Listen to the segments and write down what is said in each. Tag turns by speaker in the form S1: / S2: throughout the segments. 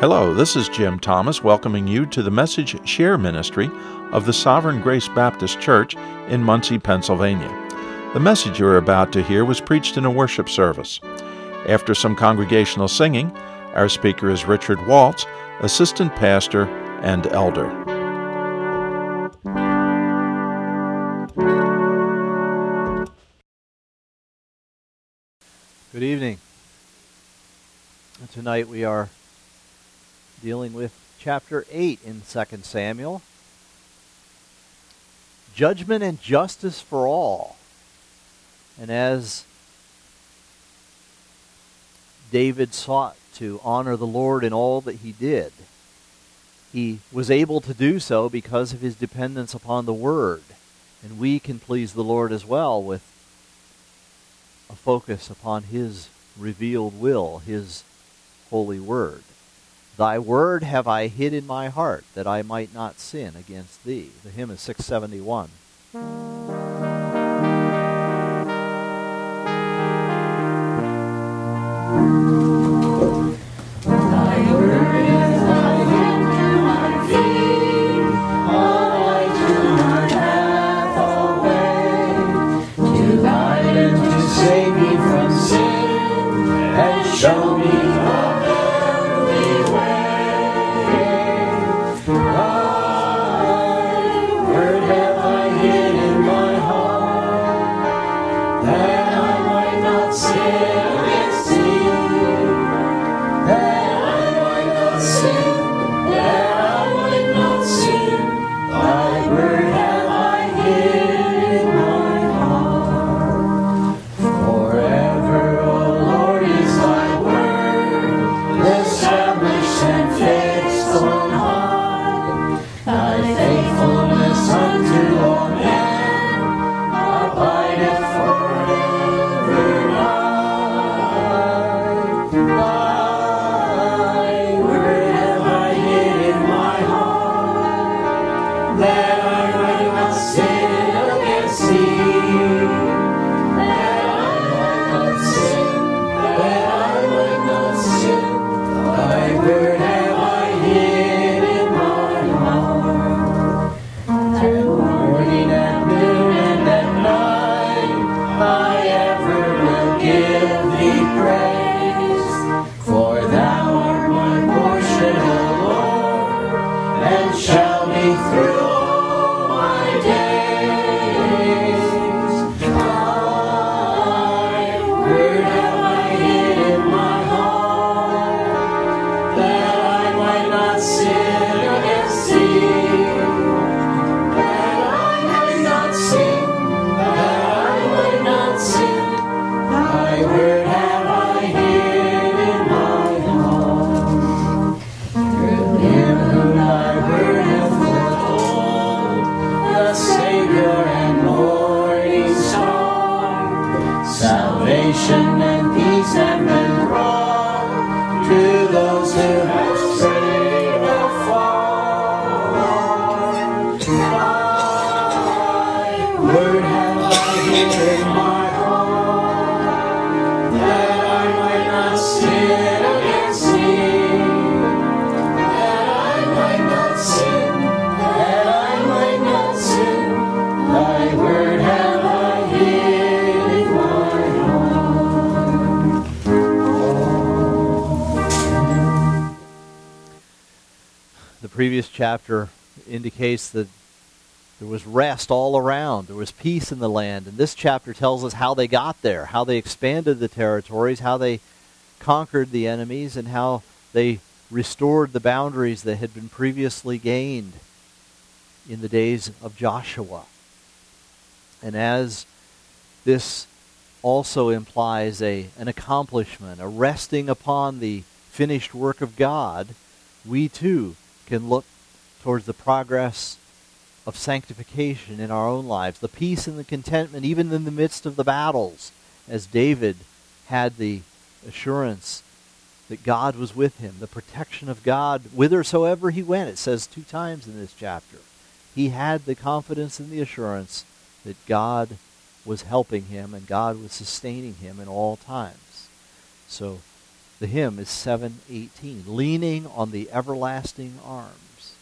S1: Hello, this is Jim Thomas welcoming you to the Message Share Ministry of the Sovereign Grace Baptist Church in Muncie, Pennsylvania. The message you're about to hear was preached in a worship service. After some congregational singing, our speaker is Richard Waltz, assistant pastor and elder.
S2: Good evening. Tonight we are dealing with chapter 8 in 2 Samuel. Judgment and justice for all. And as David sought to honor the Lord in all that he did, he was able to do so because of his dependence upon the Word. And we can please the Lord as well with a focus upon His revealed will, His holy Word. Thy word have I hid in my heart, that I might not sin against thee. The hymn is 671. The previous chapter indicates that there was rest all around. There was peace in the land. And this chapter tells us how they got there, how they expanded the territories, how they conquered the enemies, and how they restored the boundaries that had been previously gained in the days of Joshua. And as this also implies an accomplishment, a resting upon the finished work of God, we too can look towards the progress of sanctification in our own lives, the peace and the contentment even in the midst of the battles, as David had the assurance that God was with him, the protection of God whithersoever he went. It says 2 times in this chapter. He had the confidence and the assurance that God was helping him and God was sustaining him in all times. So The hymn is 718, Leaning on the Everlasting Arms.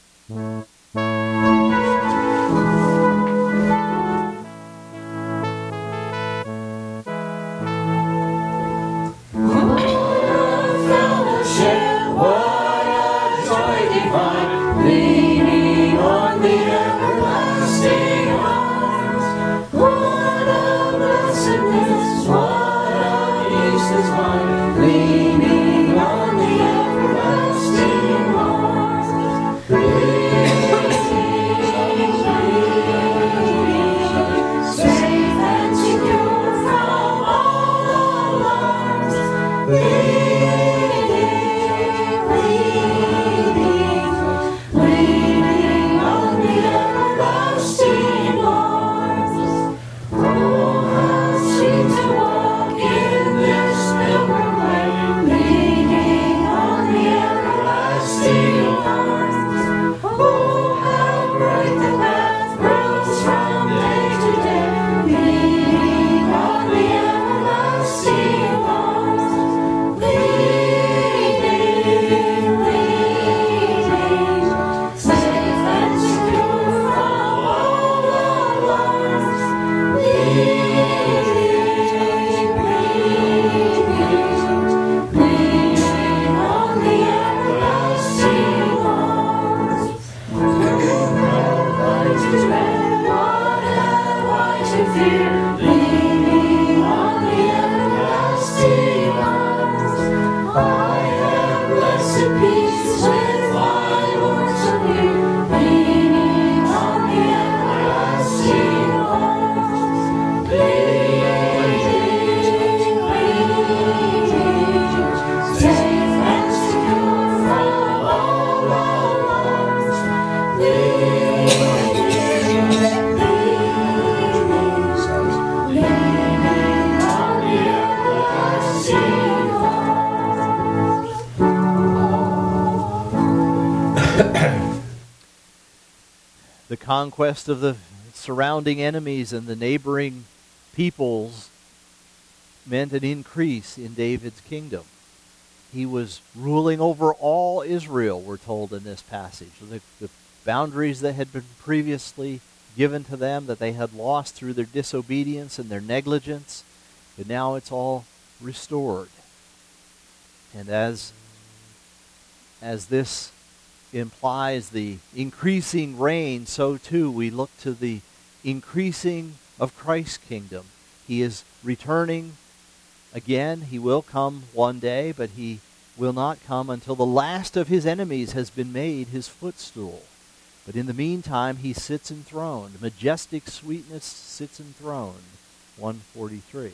S2: The conquest of the surrounding enemies and the neighboring peoples meant an increase in David's kingdom. He was ruling over all Israel, we're told in this passage. The boundaries that had been previously given to them, that they had lost through their disobedience and their negligence, but now it's all restored. And as this implies the increasing reign, so too we look to the increasing of Christ's kingdom. He is returning again. He will come one day, but he will not come until the last of his enemies has been made his footstool. But in the meantime, he sits enthroned. Majestic sweetness sits enthroned. 143.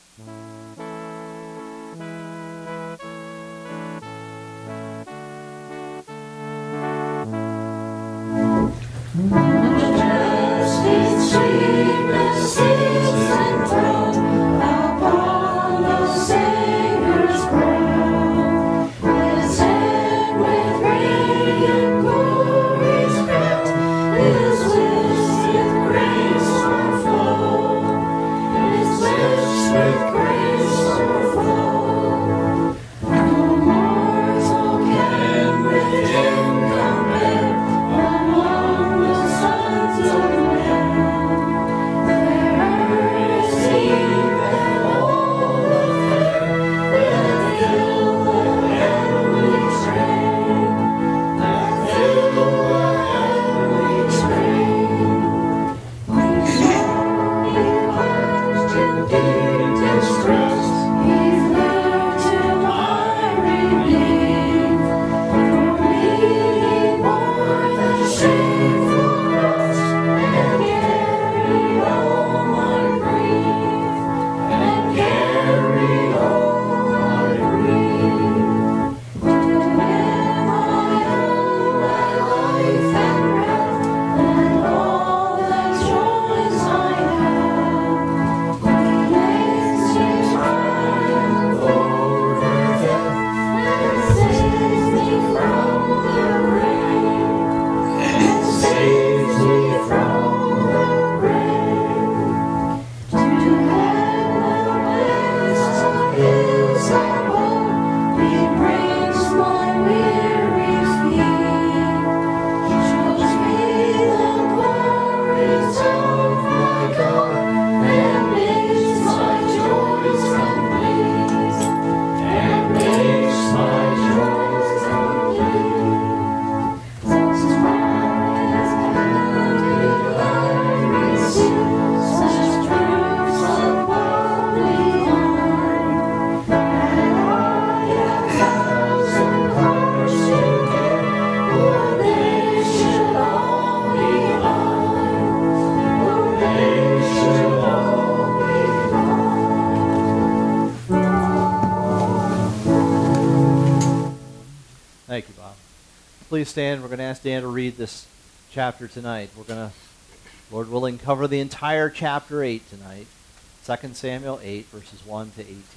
S3: Majestic sweetness sits enthroned upon the Savior's brow. His head with radiant glories crowned, His lips with grace o'erflow. His lips with grace o'erflow. No mortal can with Him compare. Among the sons of men, there
S2: please stand. We're going to ask Dan to read this chapter tonight. We're going to, Lord willing, cover the entire chapter 8 tonight. 2 Samuel 8, verses 1 to 18.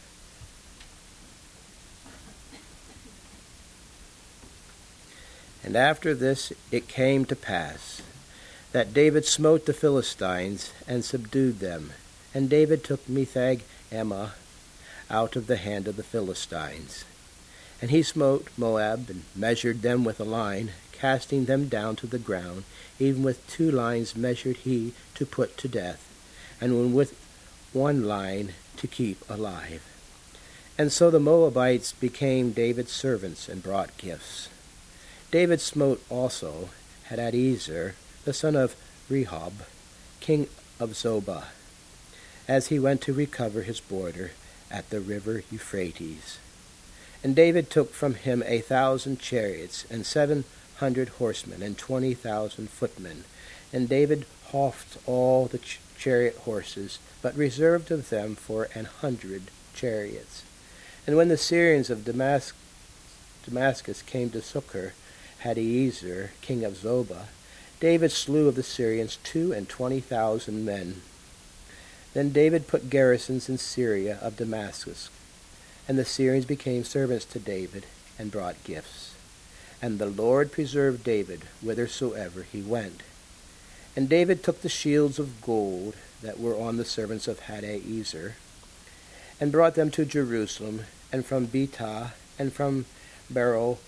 S4: And after this it came to pass that David smote the Philistines and subdued them. And David took Metheg Ammah out of the hand of the Philistines. And he smote Moab and measured them with a line, casting them down to the ground. Even with 2 lines measured he to put to death, and with 1 line to keep alive. And so the Moabites became David's servants and brought gifts. David smote also Hadadezer, the son of Rehob, king of Zobah, as he went to recover his border at the river Euphrates. And David took from him 1,000 chariots and 700 horsemen and 20,000 footmen. And David houghed all the chariot horses, but reserved of them for 100 chariots. And when the Syrians of Damascus came to succor Hadadezer, king of Zobah, David slew of the Syrians 22,000 men. Then David put garrisons in Syria of Damascus, and the Syrians became servants to David and brought gifts. And the Lord preserved David whithersoever he went. And David took the shields of gold that were on the servants of Hadadezer, and brought them to Jerusalem, and from Betah, and from Berothai,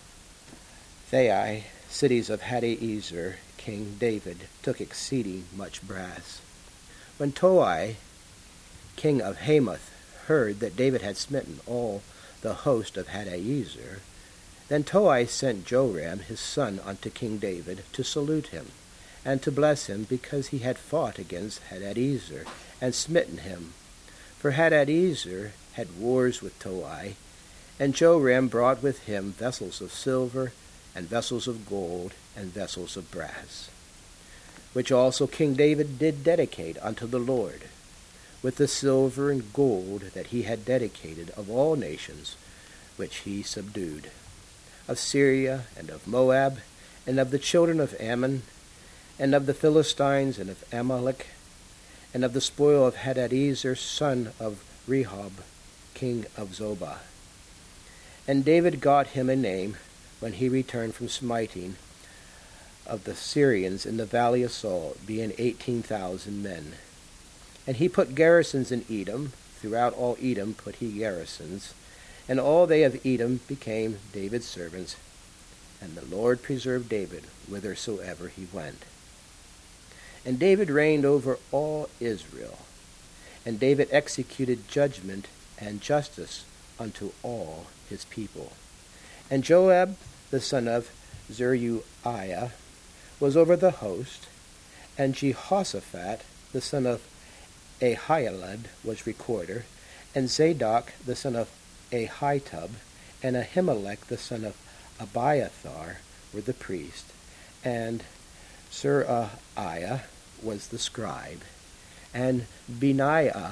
S4: cities of Hadadezer, King David took exceeding much brass. When Toi, king of Hamath, heard that David had smitten all the host of Hadadezer, then Toi sent Joram his son unto King David to salute him, and to bless him, because he had fought against Hadadezer, and smitten him. For Hadadezer had wars with Toi, and Joram brought with him vessels of silver, and vessels of gold, and vessels of brass, which also King David did dedicate unto the Lord, with the silver and gold that he had dedicated of all nations which he subdued, of Syria, and of Moab, and of the children of Ammon, and of the Philistines, and of Amalek, and of the spoil of Hadadezer, son of Rehob, king of Zobah. And David got him a name when he returned from smiting of the Syrians in the valley of Saul, being 18,000 men. And he put garrisons in Edom. Throughout all Edom put he garrisons. And all they of Edom became David's servants. And the Lord preserved David whithersoever he went. And David reigned over all Israel. And David executed judgment and justice unto all his people. And Joab, the son of Zeruiah, was over the host. And Jehoshaphat, the son of Ahilud, was recorder. And Zadok, the son of Ahitub, and Ahimelech, the son of Abiathar, were the priest. And Seraiah was the scribe. And Benaiah,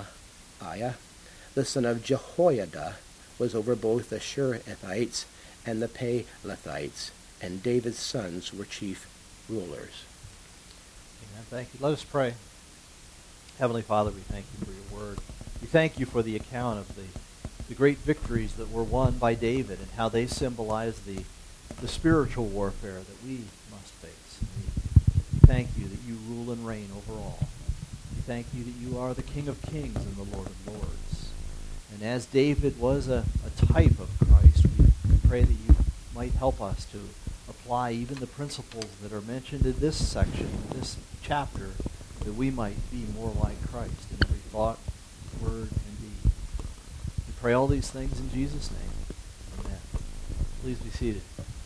S4: the son of Jehoiada, was over both the Sherethites and the Pelethites, and David's sons were chief rulers.
S2: Amen. Thank you. Let us pray. Heavenly Father, we thank you for your word. We thank you for the account of the great victories that were won by David and how they symbolize the spiritual warfare that we must face. We thank you that you rule and reign over all. We thank you that you are the King of kings and the Lord of lords. And as David was a type of Christ, we pray that you might help us to apply even the principles that are mentioned in this section, this chapter, that we might be more like Christ in every thought, word, and deed. We pray all these things in Jesus' name. Amen. Please be seated.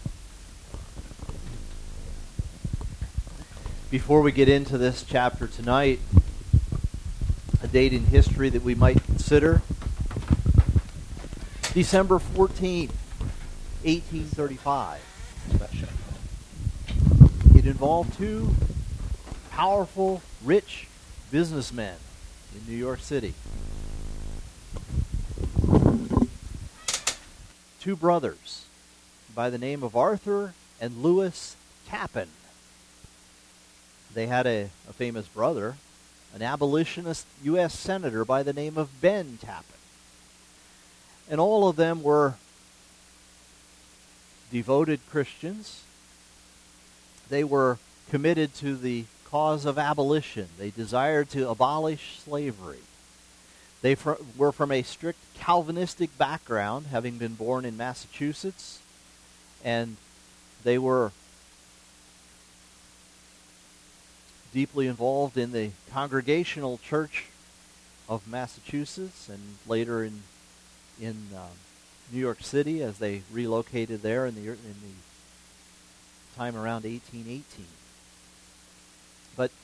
S2: Before we get into this chapter tonight, a date in history that we might consider. December 14th, 1835. It involved 2 powerful, rich businessmen in New York City. 2 brothers by the name of Arthur and Lewis Tappan. They had a famous brother, an abolitionist U.S. senator by the name of Ben Tappan. And all of them were devoted Christians. They were committed to the cause of abolition. They desired to abolish slavery. They were from a strict Calvinistic background, having been born in Massachusetts, and they were deeply involved in the Congregational Church of Massachusetts, and later in New York City as they relocated there in the time around 1818. But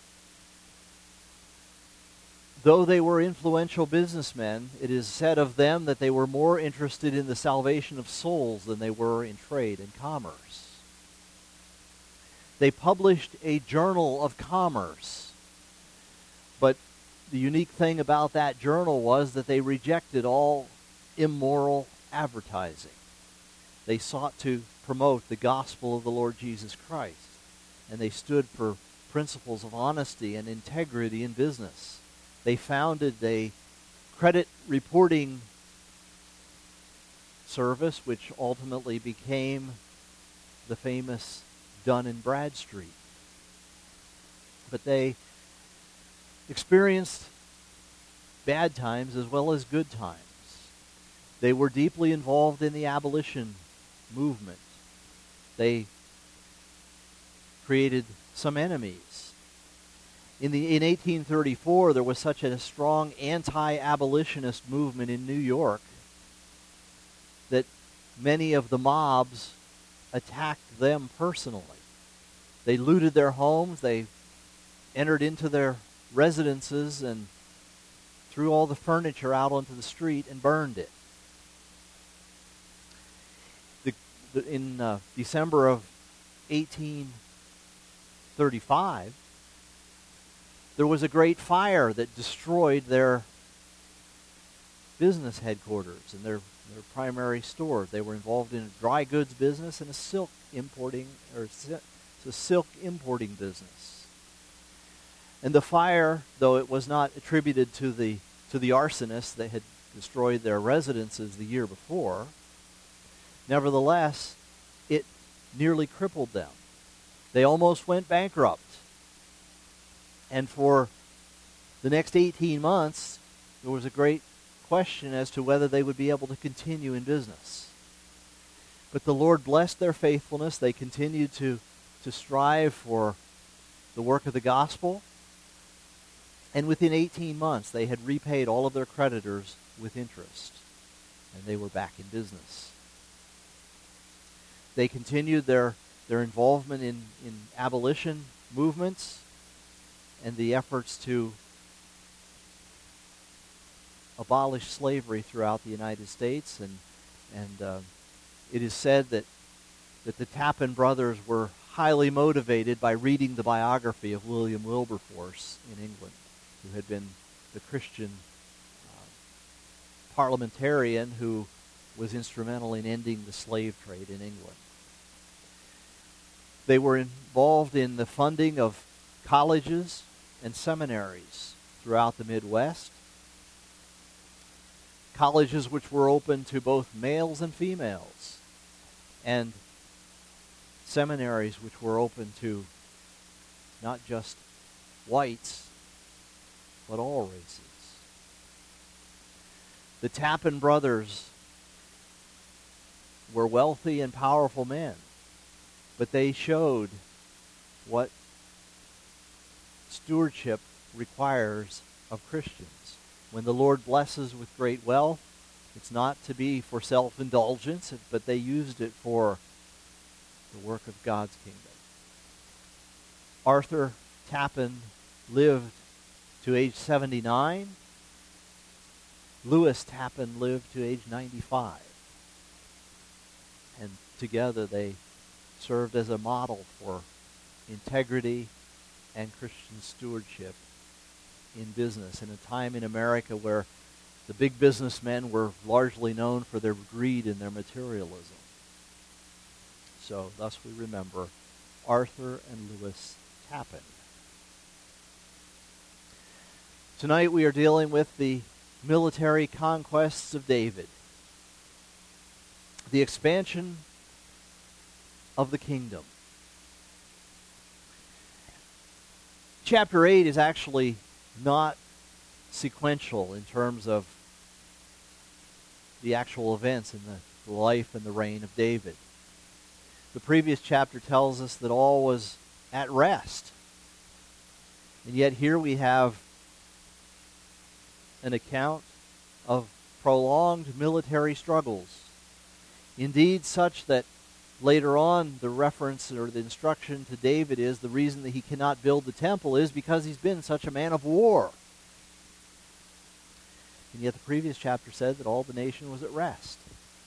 S2: though they were influential businessmen, it is said of them that they were more interested in the salvation of souls than they were in trade and commerce. They published a journal of commerce, but the unique thing about that journal was that they rejected all immoral advertising. They sought to promote the gospel of the Lord Jesus Christ, and they stood for principles of honesty and integrity in business. They founded a credit reporting service, which ultimately became the famous Dun & Bradstreet. But they experienced bad times as well as good times. They were deeply involved in the abolition movement. They created some enemies. In 1834, there was such a strong anti-abolitionist movement in New York that many of the mobs attacked them personally. They looted their homes, they entered into their residences and threw all the furniture out onto the street and burned it. In December of 1835, there was a great fire that destroyed their business headquarters and their primary store. They were involved in a dry goods business and a silk importing business. And the fire, though it was not attributed to the arsonists that had destroyed their residences the year before, nevertheless, it nearly crippled them. They almost went bankrupt. And for the next 18 months, there was a great question as to whether they would be able to continue in business. But the Lord blessed their faithfulness. They continued to strive for the work of the gospel. And within 18 months, they had repaid all of their creditors with interest. And they were back in business. They continued their involvement in abolition movements and the efforts to abolish slavery throughout the United States. And it is said that the Tappan brothers were highly motivated by reading the biography of William Wilberforce in England, who had been the Christian parliamentarian who was instrumental in ending the slave trade in England. They were involved in the funding of colleges and seminaries throughout the Midwest. Colleges which were open to both males and females, and seminaries which were open to not just whites, but all races. The Tappan brothers were wealthy and powerful men, but they showed what stewardship requires of Christians. When the Lord blesses with great wealth, it's not to be for self-indulgence, but they used it for the work of God's kingdom. Arthur Tappan lived to age 79. Lewis Tappan lived to age 95. And together they served as a model for integrity and Christian stewardship in business in a time in America where the big businessmen were largely known for their greed and their materialism. So thus we remember Arthur and Lewis Tappan. Tonight we are dealing with the military conquests of David, the expansion of the kingdom. Chapter 8 is actually not sequential in terms of the actual events in the life and the reign of David. The previous chapter tells us that all was at rest. And yet here we have an account of prolonged military struggles. Indeed, such that later on the reference or the instruction to David is the reason that he cannot build the temple is because he's been such a man of war. And yet the previous chapter said that all the nation was at rest.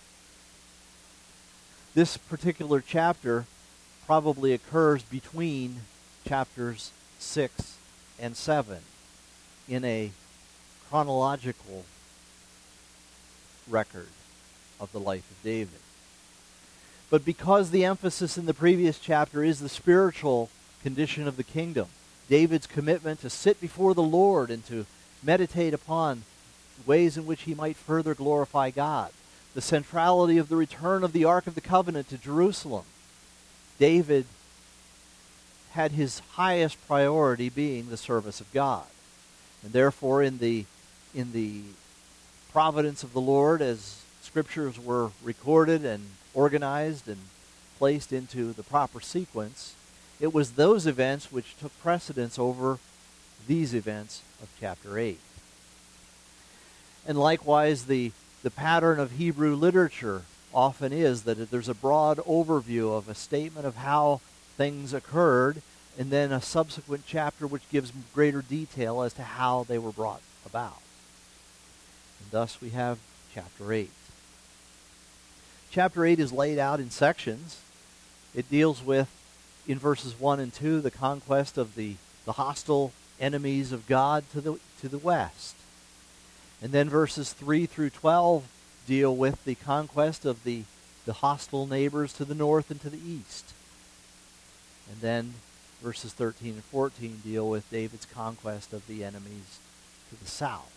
S2: This particular chapter probably occurs between chapters 6 and 7 in a chronological record of the life of David. But because the emphasis in the previous chapter is the spiritual condition of the kingdom, David's commitment to sit before the Lord and to meditate upon ways in which he might further glorify God, the centrality of the return of the Ark of the Covenant to Jerusalem, David had his highest priority being the service of God. And therefore, in the providence of the Lord, as scriptures were recorded and organized and placed into the proper sequence, it was those events which took precedence over these events of chapter 8. And likewise, the pattern of Hebrew literature often is that there's a broad overview of a statement of how things occurred, and then a subsequent chapter which gives greater detail as to how they were brought about. And thus we have chapter 8. Chapter 8 is laid out in sections. It deals with, in verses 1 and 2, the conquest of the hostile enemies of God to the west. And then verses 3 through 12 deal with the conquest of the hostile neighbors to the north and to the east. And then verses 13 and 14 deal with David's conquest of the enemies to the south.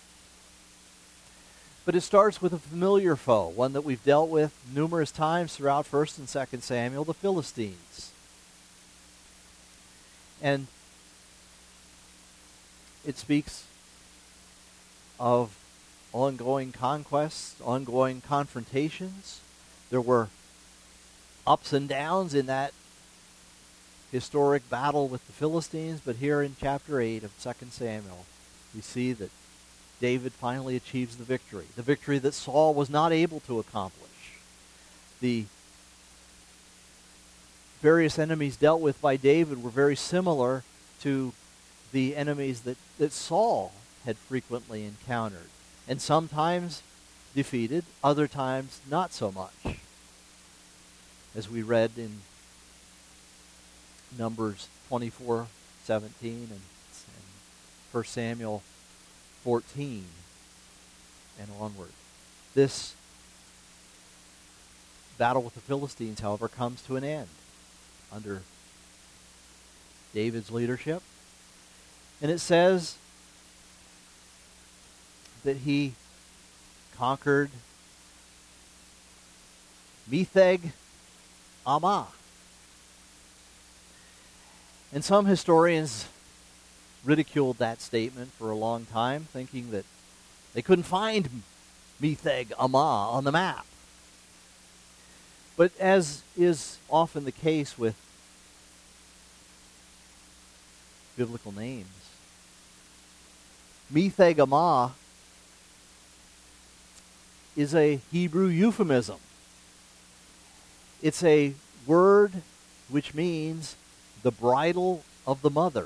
S2: But it starts with a familiar foe, one that we've dealt with numerous times throughout 1st and 2nd Samuel, the Philistines. And it speaks of ongoing conquests, ongoing confrontations. There were ups and downs in that historic battle with the Philistines, but here in chapter 8 of 2nd Samuel, we see that David finally achieves the victory that Saul was not able to accomplish. The various enemies dealt with by David were very similar to the enemies that Saul had frequently encountered, and sometimes defeated, other times not so much. As we read in Numbers 24:17 and 1 Samuel 14 and onward. This battle with the Philistines, however, comes to an end under David's leadership. And it says that he conquered Metheg Ammah. And some historians ridiculed that statement for a long time, thinking that they couldn't find Metheg Ammah on the map. But as is often the case with biblical names, Metheg Ammah is a Hebrew euphemism. It's a word which means the bridal of the mother.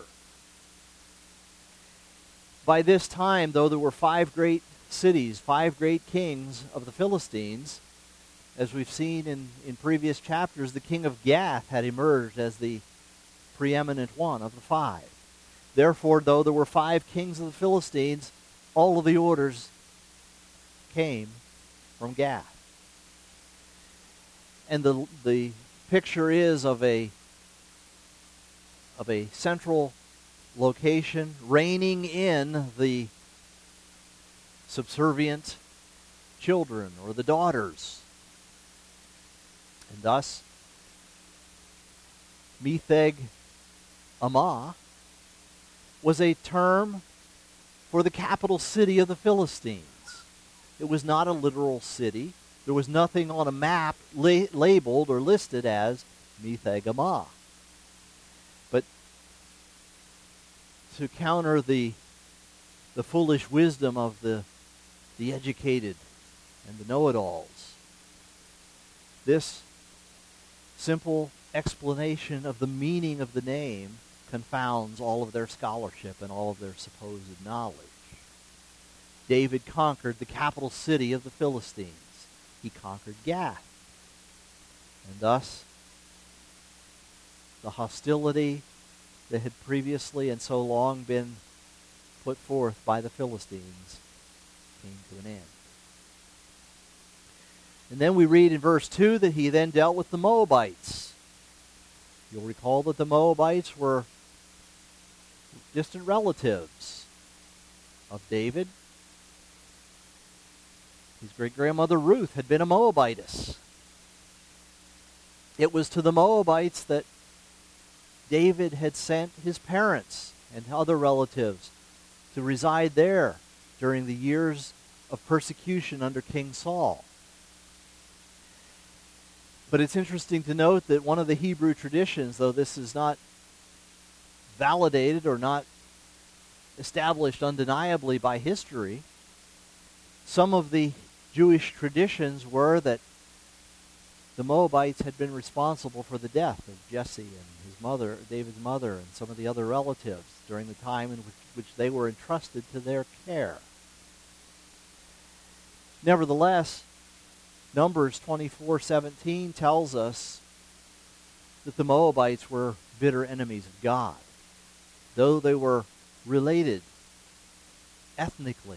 S2: By this time, though there were 5 great cities, 5 great kings of the Philistines, as we've seen in previous chapters, the king of Gath had emerged as the preeminent one of the 5. Therefore, though there were 5 kings of the Philistines, all of the orders came from Gath. And the picture is of a central location reining in the subservient children or the daughters. And thus, Metheg Ammah was a term for the capital city of the Philistines. It was not a literal city. There was nothing on a map labeled or listed as Metheg Ammah. But to counter the foolish wisdom of the educated and the know-it-alls, this simple explanation of the meaning of the name confounds all of their scholarship and all of their supposed knowledge. David conquered the capital city of the Philistines. He conquered Gath. And thus, the hostility that had previously and so long been put forth by the Philistines came to an end. And then we read in verse 2 that he then dealt with the Moabites. You'll recall that the Moabites were distant relatives of David. His great-grandmother Ruth had been a Moabitess. It was to the Moabites that David had sent his parents and other relatives to reside there during the years of persecution under King Saul. But it's interesting to note that one of the Hebrew traditions, though this is not validated or not established undeniably by history, some of the Jewish traditions were that the Moabites had been responsible for the death of Jesse and his mother, David's mother, and some of the other relatives during the time in which they were entrusted to their care. Nevertheless, Numbers 24:17 tells us that the Moabites were bitter enemies of God, though they were related ethnically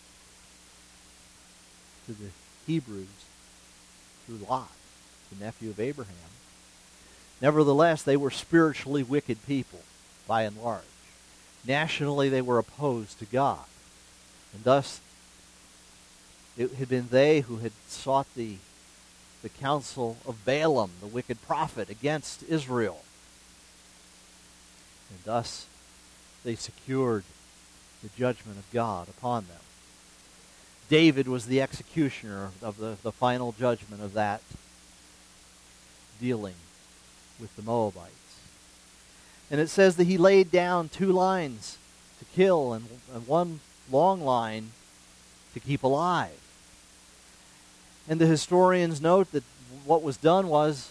S2: to the Hebrews through Lot, the nephew of Abraham. Nevertheless, they were spiritually wicked people, by and large. Nationally, they were opposed to God. And thus, it had been they who had sought the counsel of Balaam, the wicked prophet, against Israel. And thus, they secured the judgment of God upon them. David was the executioner of the final judgment of that dealing with the Moabites. And it says that he laid down 2 lines to kill and 1 long line to keep alive. And the historians note that what was done was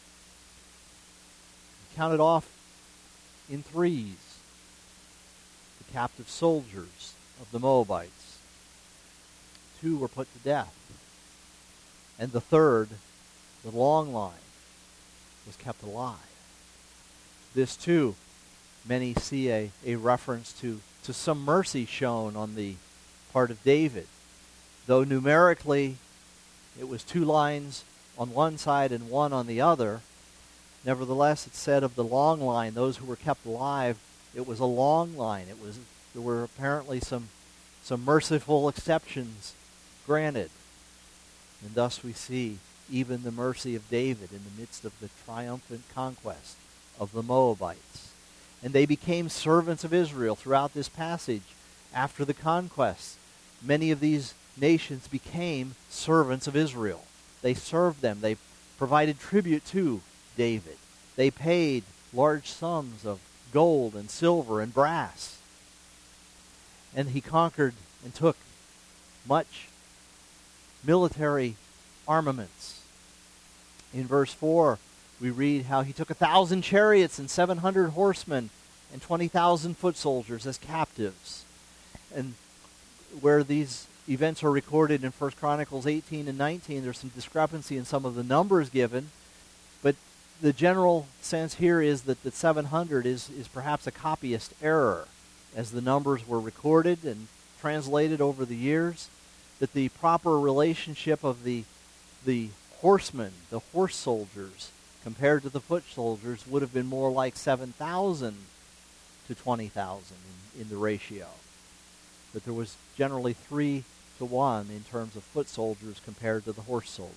S2: counted off in 3s the captive soldiers of the Moabites. 2 were put to death. And the 3rd, the long line, was kept alive. This too, many see a reference to some mercy shown on the part of David. Though numerically it was 2 lines on one side and 1 on the other, nevertheless it said of the long line, those who were kept alive, it was a long line. There were apparently some merciful exceptions granted. And thus we see even the mercy of David in the midst of the triumphant conquest of the Moabites. And they became servants of Israel throughout this passage. After the conquest, many of these nations became servants of Israel. They served them. They provided tribute to David. They paid large sums of gold and silver and brass. And he conquered and took much military armaments. In verse 4, we read how he took 1,000 chariots and 700 horsemen and 20,000 foot soldiers as captives. And where these events are recorded in 1 Chronicles 18 and 19, there's some discrepancy in some of the numbers given, but the general sense here is that the 700 is perhaps a copyist error, as the numbers were recorded and translated over the years, that the proper relationship of the horsemen, the horse soldiers, compared to the foot soldiers, would have been more like 7,000 to 20,000 in the ratio. But there was generally 3 to 1 in terms of foot soldiers compared to the horse soldiers.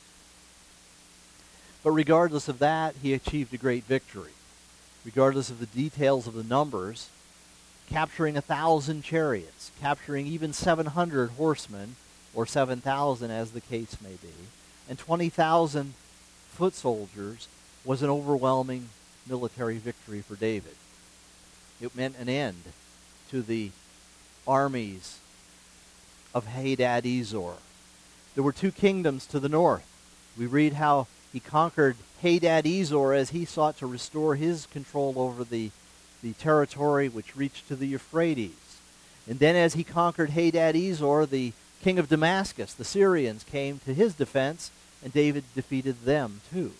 S2: But regardless of that, he achieved a great victory. Regardless of the details of the numbers, capturing 1,000 chariots, capturing even 700 horsemen, or 7,000 as the case may be, and 20,000 foot soldiers was an overwhelming military victory for David. It meant an end to the armies of Hadad-Ezor. There were 2 kingdoms to the north. We read how he conquered Hadad-Ezor as he sought to restore his control over the territory which reached to the Euphrates. And then as he conquered Hadad-Ezor, the king of Damascus, the Syrians, came to his defense, and David defeated them too.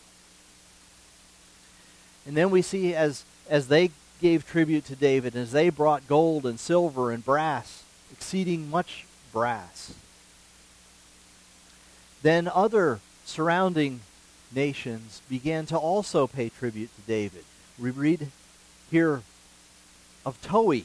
S2: And then we see as they gave tribute to David, as they brought gold and silver and brass, exceeding much brass, then other surrounding nations began to also pay tribute to David. We read here of Toi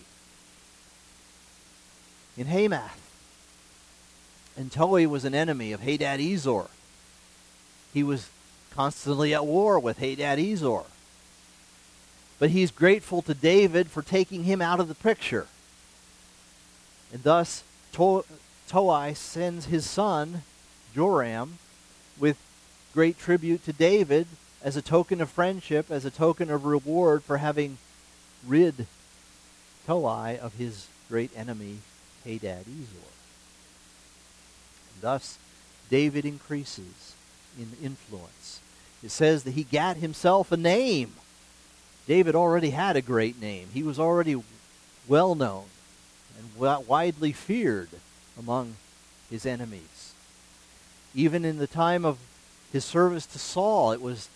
S2: in Hamath. And Toi was an enemy of Hadad-Ezor. He was constantly at war with Hadad-Ezor. But he's grateful to David for taking him out of the picture. And thus, Toi sends his son, Joram, with great tribute to David as a token of friendship, as a token of reward for having rid Toi of his great enemy, Hadad-Ezor. And thus, David increases in influence. It says that he got himself a name. David already had a great name. He was already well known and widely feared among his enemies. Even in the time of his service to Saul, it was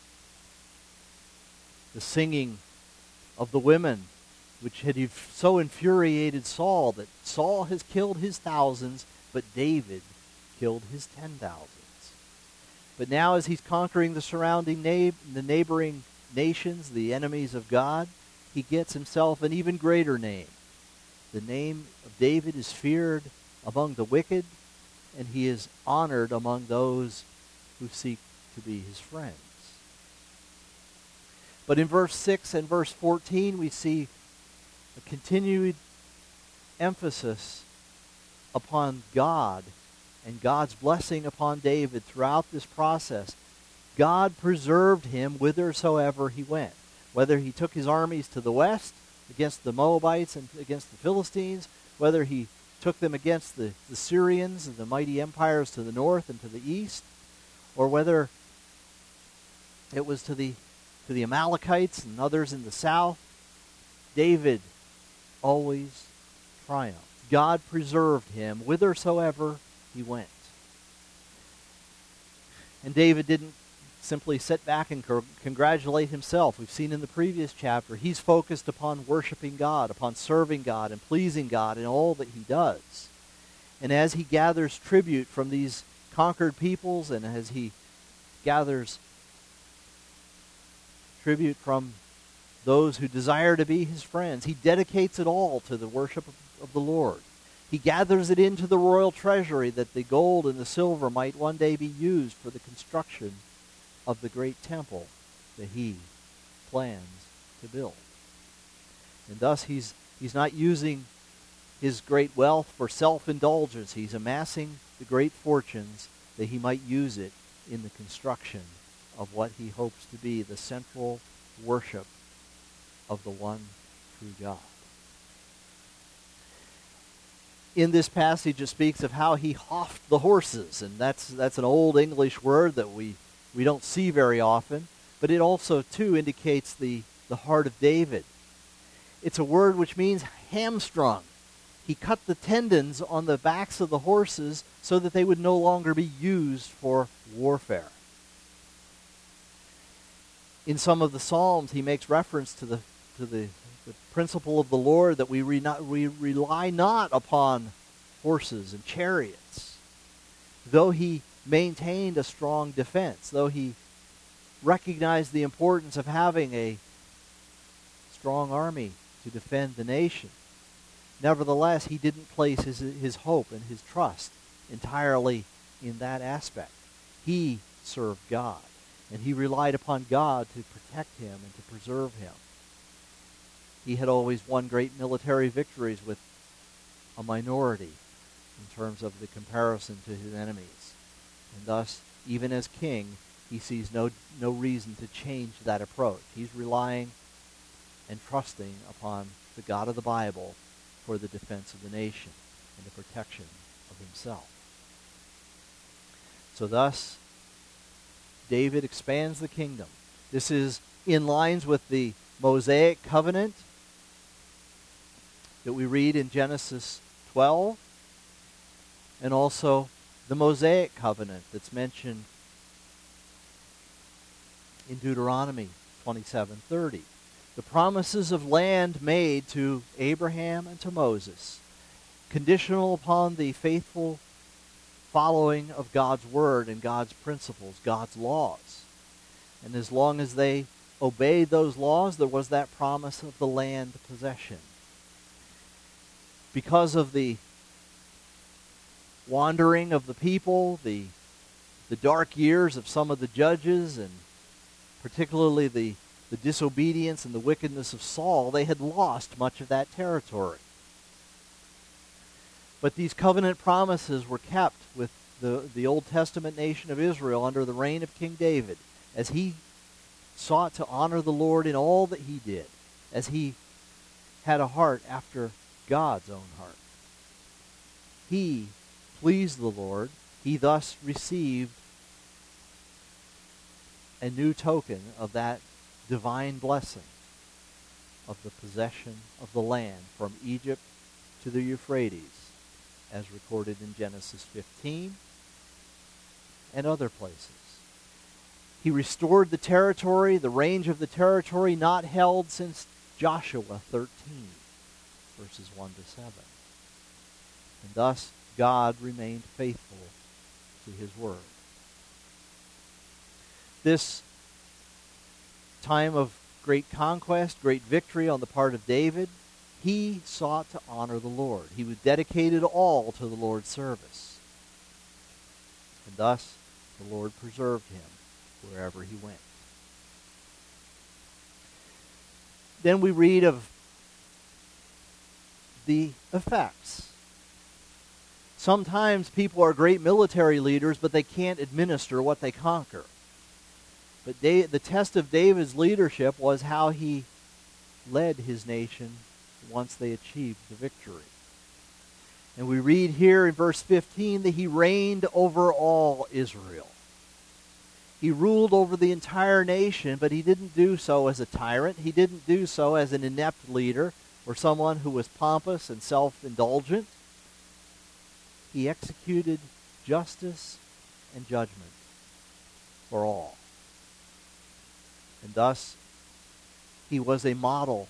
S2: the singing of the women which had so infuriated Saul that Saul has killed his thousands, but David killed his 10,000s. But now as he's conquering the surrounding the neighboring nations, the enemies of God, he gets himself an even greater name. The name of David is feared among the wicked, and he is honored among those who seek to be his friends. But in verse 6 and verse 14, we see a continued emphasis upon God and God's blessing upon David throughout this process. God preserved him whithersoever he went. Whether he took his armies to the west against the Moabites and against the Philistines, whether he took them against the Syrians and the mighty empires to the north and to the east, or whether it was to the Amalekites and others in the south, David always triumphed. God preserved him whithersoever he went. And David didn't simply sit back and congratulate himself. We've seen in the previous chapter, he's focused upon worshiping God, upon serving God and pleasing God in all that he does. And as he gathers tribute from these conquered peoples, and as he gathers tribute from those who desire to be his friends, he dedicates it all to the worship of the Lord. He gathers it into the royal treasury that the gold and the silver might one day be used for the construction of the great temple that he plans to build. And thus he's not using his great wealth for self-indulgence. He's amassing the great fortunes that he might use it in the construction of what he hopes to be the central worship of the one true God. In this passage, it speaks of how he houghed the horses, and that's an old English word that we don't see very often, but it also, too, indicates the heart of David. It's a word which means hamstrung. He cut the tendons on the backs of the horses so that they would no longer be used for warfare. In some of the Psalms, he makes reference to the principle of the Lord that we rely not upon horses and chariots. Though he maintained a strong defense, though he recognized the importance of having a strong army to defend the nation. Nevertheless, he didn't place his hope and his trust entirely in that aspect. He served God, and he relied upon God to protect him and to preserve him. He had always won great military victories with a minority in terms of the comparison to his enemies. And thus, even as king, he sees no reason to change that approach. He's relying and trusting upon the God of the Bible for the defense of the nation and the protection of himself. So thus, David expands the kingdom. This is in lines with the Mosaic covenant that we read in Genesis 12, and also the Mosaic covenant that's mentioned in Deuteronomy 27:30. The promises of land made to Abraham and to Moses, conditional upon the faithful following of God's word and God's principles, God's laws. And as long as they obeyed those laws, there was that promise of the land possession. Because of the wandering of the people, the dark years of some of the judges, and particularly the disobedience and the wickedness of Saul, they had lost much of that territory. But these covenant promises were kept with the Old Testament nation of Israel under the reign of King David, as he sought to honor the Lord in all that he did, as he had a heart after God's own heart. He pleased the Lord. He thus received a new token of that divine blessing of the possession of the land from Egypt to the Euphrates, as recorded in Genesis 15 and other places. He restored the territory, the range of the territory not held since Joshua 13, verses 1 to 7. And thus God remained faithful to his word. This time of great conquest, great victory on the part of David, he sought to honor the Lord. He was dedicated all to the Lord's service. And thus the Lord preserved him wherever he went. Then we read of the effects. Sometimes people are great military leaders, but they can't administer what they conquer. But the test of David's leadership was how he led his nation once they achieved the victory. And we read here in verse 15 that he reigned over all Israel. He ruled over the entire nation, but he didn't do so as a tyrant. He didn't do so as an inept leader or someone who was pompous and self-indulgent. He executed justice and judgment for all. And thus, he was a model,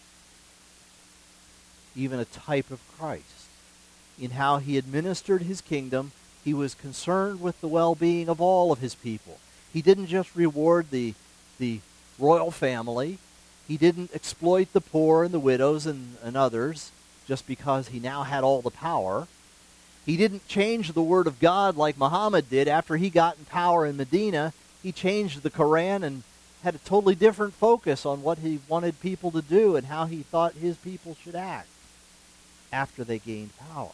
S2: even a type of Christ. In how he administered his kingdom, he was concerned with the well-being of all of his people. He didn't just reward the royal family. He didn't exploit the poor and the widows and others just because he now had all the power. He didn't change the word of God like Muhammad did after he got in power in Medina. He changed the Quran and had a totally different focus on what he wanted people to do and how he thought his people should act after they gained power.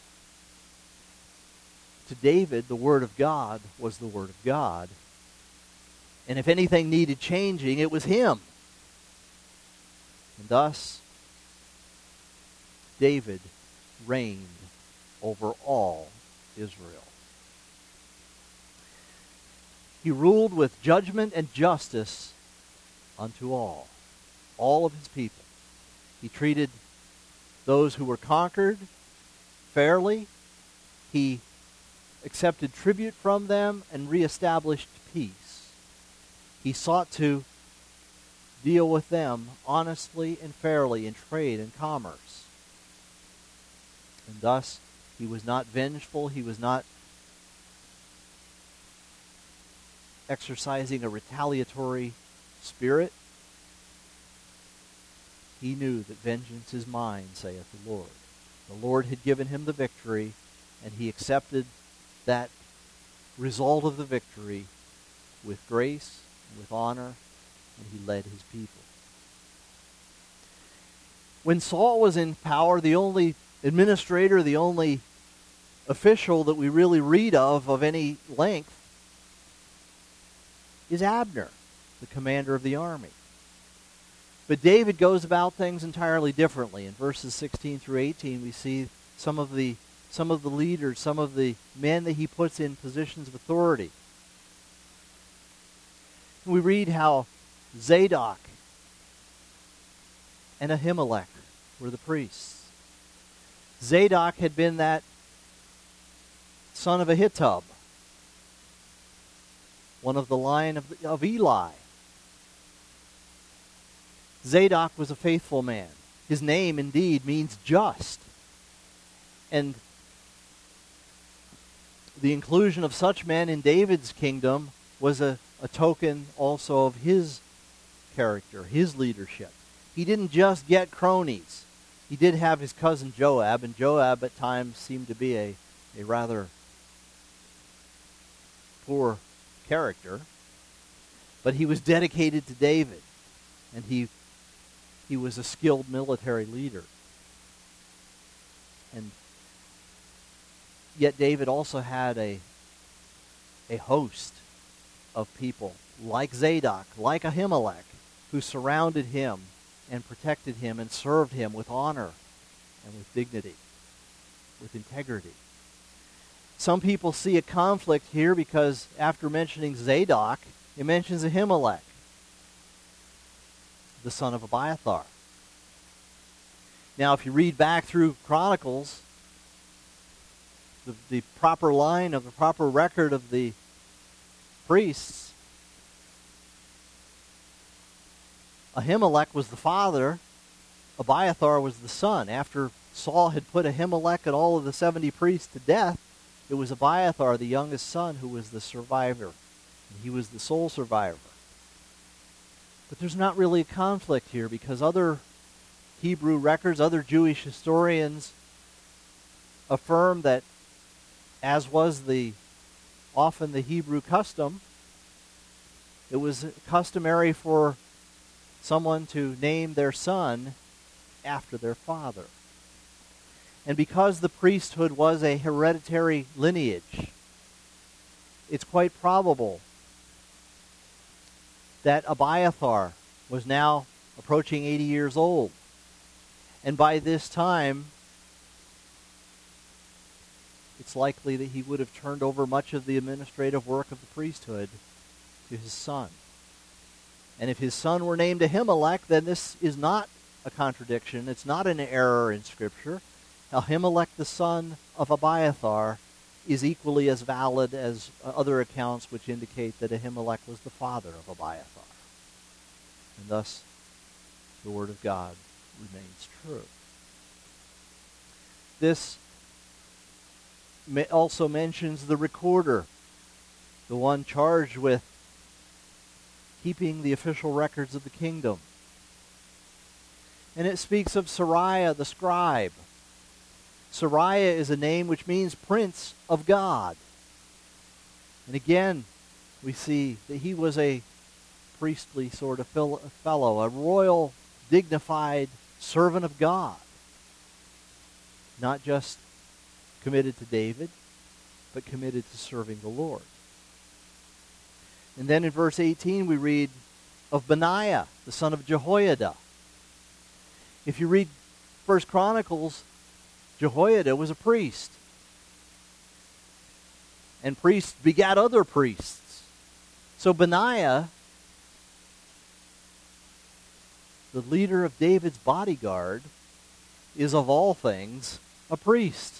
S2: To David, the Word of God was the Word of God. And if anything needed changing, it was him. And thus, David reigned over all Israel. He ruled with judgment and justice unto all of his people. He treated those who were conquered fairly. He accepted tribute from them and reestablished peace. He sought to deal with them honestly and fairly in trade and commerce. And thus, he was not vengeful. He was not exercising a retaliatory spirit, he knew that vengeance is mine, saith the Lord. The Lord had given him the victory, and he accepted that result of the victory with grace, with honor, and he led his people. When Saul was in power, the only administrator, the only official that we really read of any length, is Abner, the commander of the army. But David goes about things entirely differently. In verses 16 through 18, we see some of the leaders, some of the men that he puts in positions of authority. We read how Zadok and Ahimelech were the priests. Zadok had been that son of Ahitub, one of the line of Eli. Zadok was a faithful man. His name, indeed, means just. And the inclusion of such men in David's kingdom was a token also of his character, his leadership. He didn't just get cronies. He did have his cousin Joab, and Joab at times seemed to be a rather poor character. But he was dedicated to David, and he was a skilled military leader. And yet David also had a host of people like Zadok, like Ahimelech, who surrounded him and protected him and served him with honor and with dignity, with integrity. Some people see a conflict here because after mentioning Zadok, it mentions Ahimelech, the son of Abiathar. Now, if you read back through Chronicles, the proper line of the proper record of the priests, Ahimelech was the father, Abiathar was the son. After Saul had put Ahimelech and all of the 70 priests to death, it was Abiathar, the youngest son, who was the survivor. And he was the sole survivor. But there's not really a conflict here because other Hebrew records, other Jewish historians affirm that, as was often the Hebrew custom, it was customary for someone to name their son after their father. And because the priesthood was a hereditary lineage, it's quite probable that Abiathar was now approaching 80 years old. And by this time, it's likely that he would have turned over much of the administrative work of the priesthood to his son. And if his son were named Ahimelech, then this is not a contradiction. It's not an error in Scripture. Ahimelech, the son of Abiathar, is equally as valid as other accounts which indicate that Ahimelech was the father of Abiathar. And thus, the Word of God remains true. This also mentions the recorder, the one charged with keeping the official records of the kingdom. And it speaks of Sariah the scribe. Sariah is a name which means Prince of God. And again, we see that he was a priestly sort of fellow, a royal, dignified servant of God. Not just committed to David, but committed to serving the Lord. And then in verse 18 we read of Benaiah, the son of Jehoiada. If you read 1 Chronicles, Jehoiada was a priest. And priests begat other priests. So Benaiah, the leader of David's bodyguard, is of all things a priest.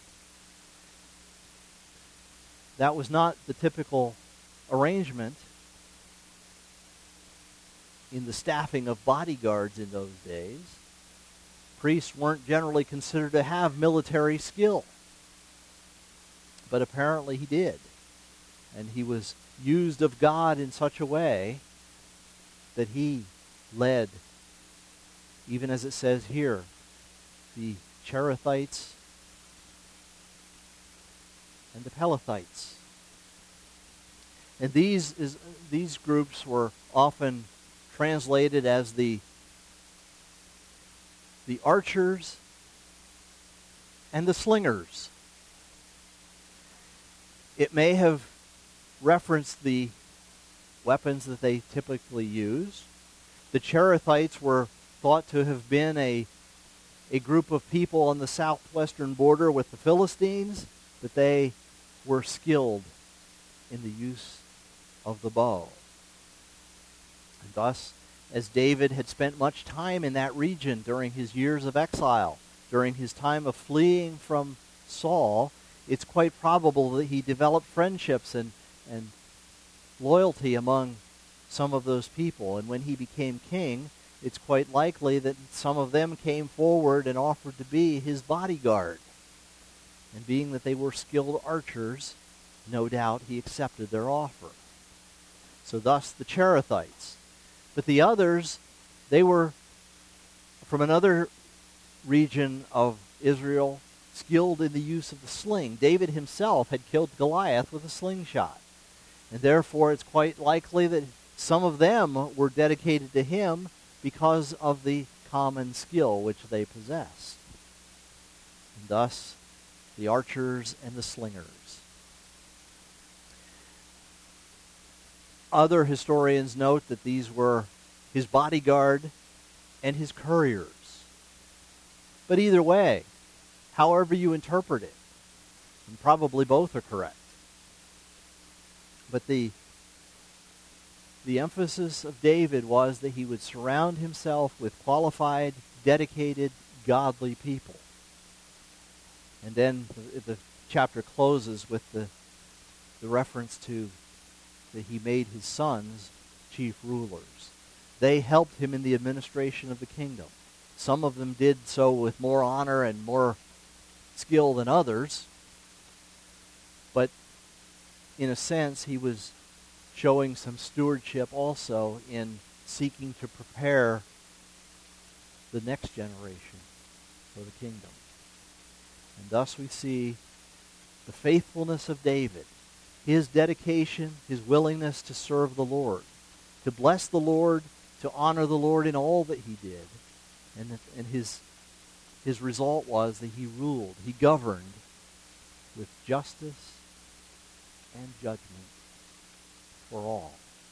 S2: That was not the typical arrangement in the staffing of bodyguards in those days. Priests weren't generally considered to have military skill. But apparently he did. And he was used of God in such a way that he led, even as it says here, the Cherethites and the Pelethites. And these groups were often translated as the archers and the slingers. It may have referenced the weapons that they typically used. The Cherethites were thought to have been a group of people on the southwestern border with the Philistines, but they were skilled in the use of the bow. And thus, as David had spent much time in that region during his years of exile, during his time of fleeing from Saul, it's quite probable that he developed friendships and loyalty among some of those people. And when he became king, it's quite likely that some of them came forward and offered to be his bodyguard. And being that they were skilled archers, no doubt he accepted their offer. So thus the Cherethites. But the others, they were from another region of Israel, skilled in the use of the sling. David himself had killed Goliath with a slingshot. And therefore it's quite likely that some of them were dedicated to him because of the common skill which they possessed. And thus, the archers and the slingers. Other historians note that these were his bodyguard and his couriers. But either way, however you interpret it, and probably both are correct. But the emphasis of David was that he would surround himself with qualified, dedicated, godly people. And then the chapter closes with the reference to that he made his sons chief rulers. They helped him in the administration of the kingdom. Some of them did so with more honor and more skill than others. But in a sense, he was showing some stewardship also in seeking to prepare the next generation for the kingdom. And thus we see the faithfulness of David, his dedication, his willingness to serve the Lord, to bless the Lord, to honor the Lord in all that he did. And his result was that he ruled, he governed with justice and judgment for all.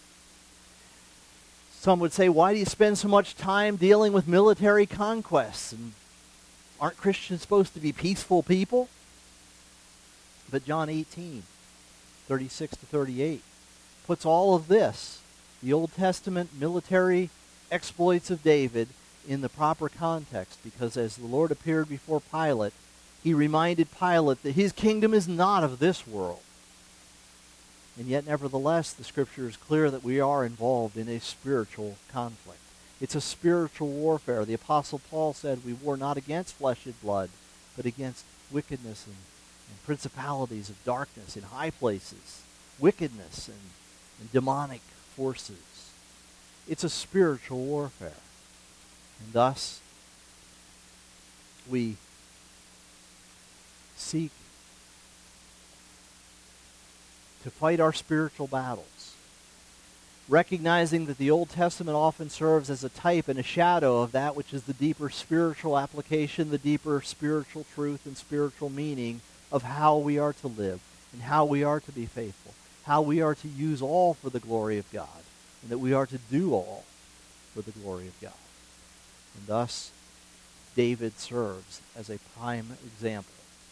S2: Some would say, why do you spend so much time dealing with military conquests? And aren't Christians supposed to be peaceful people? But John 18, 36 to 38, puts all of this, the Old Testament military exploits of David, in the proper context, because as the Lord appeared before Pilate, he reminded Pilate that his kingdom is not of this world. And yet, nevertheless, the Scripture is clear that we are involved in a spiritual conflict. It's a spiritual warfare. The Apostle Paul said we war not against flesh and blood, but against wickedness and principalities of darkness in high places, wickedness and demonic forces. It's a spiritual warfare. And thus, we seek to fight our spiritual battles, recognizing that the Old Testament often serves as a type and a shadow of that which is the deeper spiritual application, the deeper spiritual truth and spiritual meaning of how we are to live and how we are to be faithful, how we are to use all for the glory of God, and that we are to do all for the glory of God. And thus, David serves as a prime example.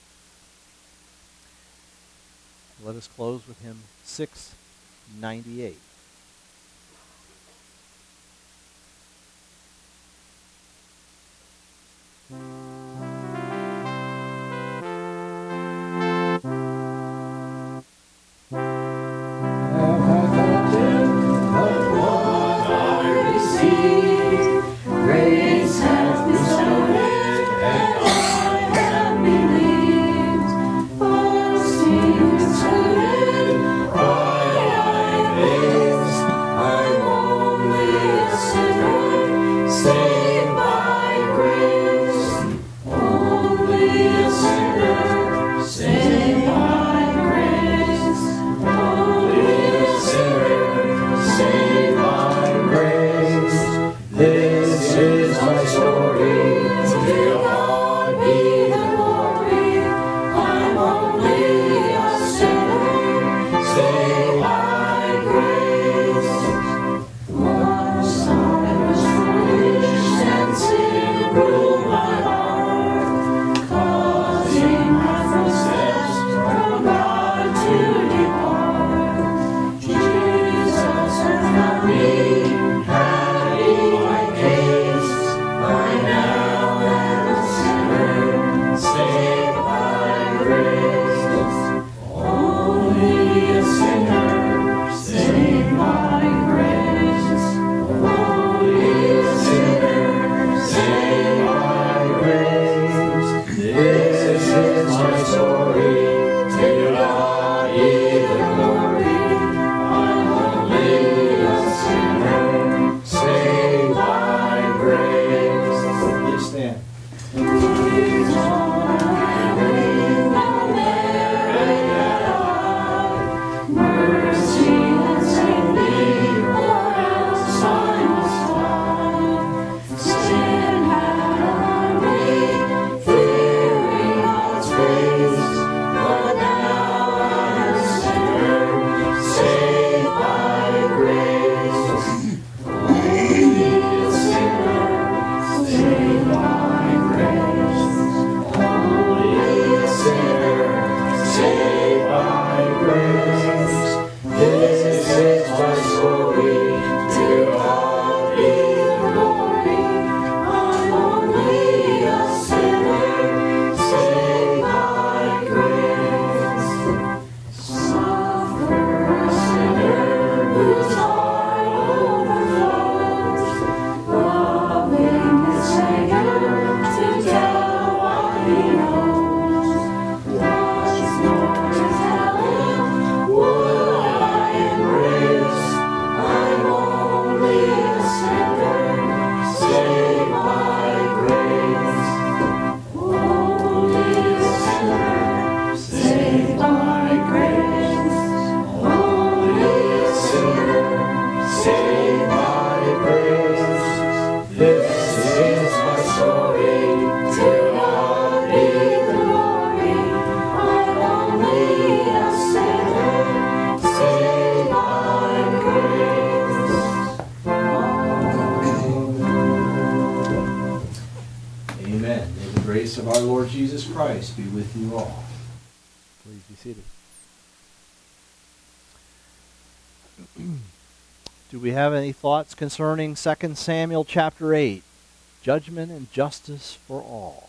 S2: Let us close with hymn 698.
S3: Thank you.
S5: Lord Jesus Christ be with you all.
S2: Please be seated. Do we have any thoughts concerning 2 Samuel chapter 8, judgment and justice for all?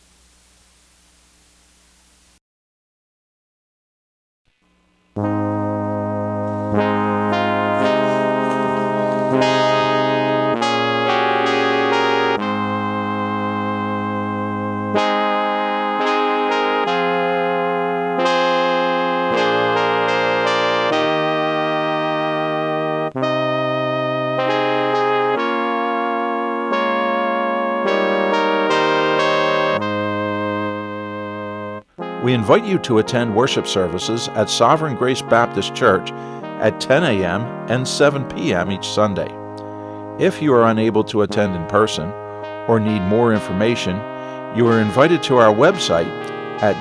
S1: We invite you to attend worship services at Sovereign Grace Baptist Church at 10 a.m. and 7 p.m. each Sunday. If you are unable to attend in person or need more information, you are invited to our website at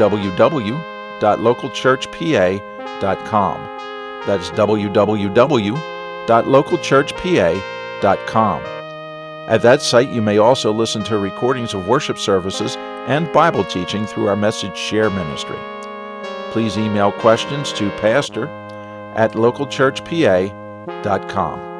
S1: www.localchurchpa.com. That's www.localchurchpa.com. At that site, you may also listen to recordings of worship services and Bible teaching through our Message Share ministry. Please email questions to pastor@localchurchpa.com.